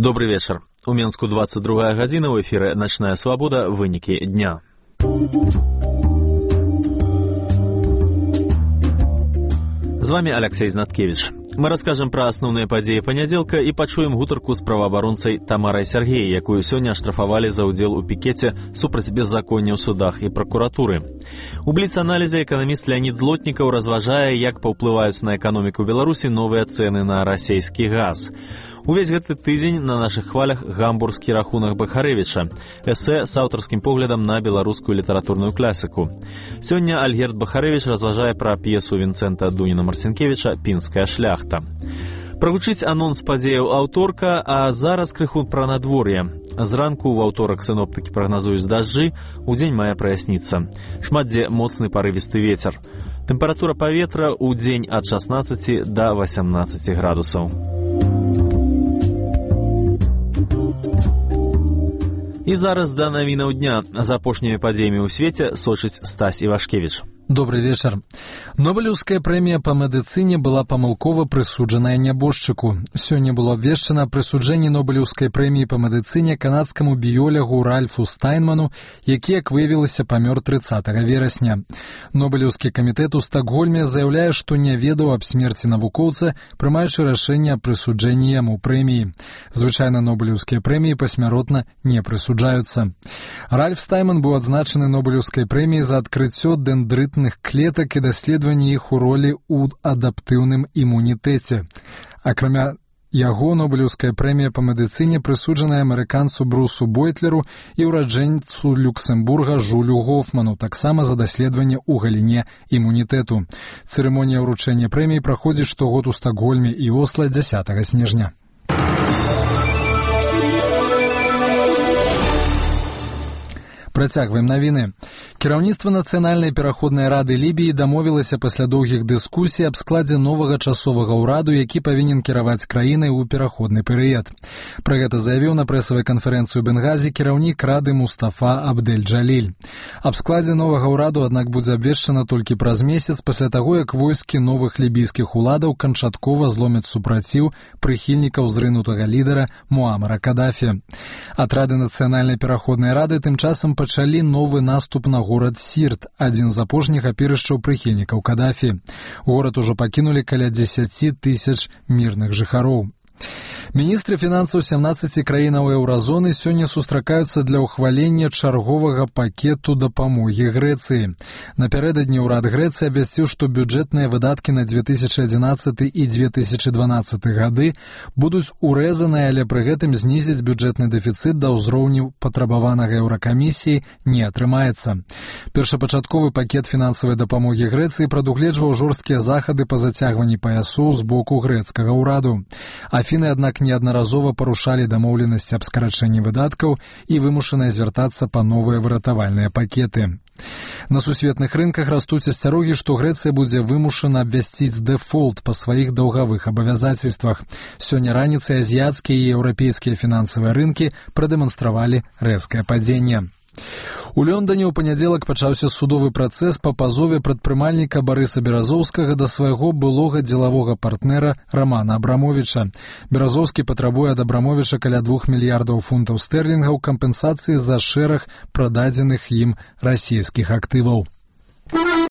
Добрый вечер. У Менску 22 гадзіна, у эфіры «Начная свабода. Вынікі дня». З вами Алексей Знаткевич. Мы расскажем про асноўныя падзеі панядзелка і пачуем гутарку з праваабаронцай Тамарай Сергей, якую сёння аштрафавалі за ўдзел у пікеце супраць беззаконня ў судах і пракуратуры. У бліц-аналізе эканаміст Леонид Злотнікаў разважае, як паўплываюць на эканоміку Беларусі новыя цэны на расейскі газ. Увесь гэты тыдзень на нашых хвалях гамбургскі рахунак Бахарэвіча, эсэ з аўтарскім поглядам на беларускую літаратурную класіку. Сёння Альгерд Бахарэвіч разважае пра п'есу Вінцэнта Дуніна-Марцінкевіча «Пінская шляхта». Прагучыць анонс падзеяў аўторка, а зараз крыху пра надвор'е. Зранку ў аўторак сіноптыкі прагназуюць дажджы, удзень мае праясніцца. Шмат дзе моцны парывісты вецер. Тэмпература паветра ў дзень ад 16 да 18 градусаў. І зараз да навінаў дня. За апошнімі падзеямі ў свеце сочыць Стась Івашкевіч. Добрый вечер. Нобелевская премия по медицине была помылково присуджена нябожчыку. Сёння было обвешчено о присуджении Нобелевской премии по медицине канадскому биолягу Ральфу Стайнману, які, як выявілася, памёр 30 верасня. Нобелевский комитет у Стокгольме заявляе, што не ведаў аб смерці навукоўца, прымаючы рашэнне аб прысуджэнні яму прэміі. Звычайна Нобелевскія прэміі пасмяротна не прысуджаюцца. Ральф Стайнман быў адзначаны Нобелевской прэміяй за адкрыццё дендрытных клетак і даследаванне іх у ролі ў адаптыўным імунітэце. Акрамя яго, Нобелевская прэмія па медыцыне прысуджаная амерыканцу Брусу Бойтлеру і ўраджэнцу Люксембурга Жулю Гофману, таксама за даследаванне ў галіне імунітэту. Цырымонія ўручэння прэміі праходзіць штогод у Стокгольме і Осла 10 снежня. Працягваем навіны. Кіраўніцтва Нацыянальнай пераходнай рады Лібіі дамовілася пасля доўгіх дыскусій аб складзе новага часовага ўраду, які павінен кіраваць краінай у пераходны перыяд. Пра гэта заявіў на прэсавай канферэнцыі ў Бенгазі кіраўнік рады Мустафа Абдель-Джаліль. Аб складзе новага ўраду, аднак, будзе абвешчана толькі праз месяц пасля таго, як войскі новых лібійскіх уладаў канчаткова зломяць супраціў прыхільнікаў зрынутага лідара Муамара Кадафі. Атрады Нацыянальнай пераходнай рады тым часам пачалі новы наступ на горад Сірт, адзін з апошніх апірышчаў прыхільнікаў Кадафі. Горад ужо пакінулі каля 10 тысяч мірных жыхароў. Міністры фінансаў 17 краінаў еўразоны сёння сустракаюцца для ўхвалення чарговага пакету дапамогі Грэцыі. Напярэдадні ўрад Грэцыі абвясціў, што бюджэтныя выдаткі на 2011 і 2012 гады будуць урэзаныя, але пры гэтым знізіць бюджэтны дэфіцыт да ўзроўню патрабаванага Еўракамісіі не атрымаецца. Першапачатковы пакет фінансавай дапамогі Грэцыі прадугледжваў жорсткія захады па зацягванні паясоў з боку грэцкага ўраду. Афіны, аднак, неаднаразова парушалі дамоўленасці аб скарачэнні выдаткаў і вымушаныя звяртацца па новыя выратавальныя пакеты. На сусветных рынках растуць асцярогі, што Грэцыя будзе вымушана абвясціць дэфолт па сваіх даўгавых абавязацельствах. Сёння раніцай азіяцкія і еўрапейскія фінансавыя рынкі прадэманстравалі рэзкае падзенне. У Лондоне ў панядзелак пачаўся судовы працэс па пазове прадпрымальніка Барыса Беразоўскага да свайго былога дзелавога партнера Рамана Абрамовіча. Беразоўскі патрабуе ад Абрамовіча каля 2 мільярдаў фунтаў стэрлінгаў кампенсацыі за шэраг прададзеных ім расійскіх актываў.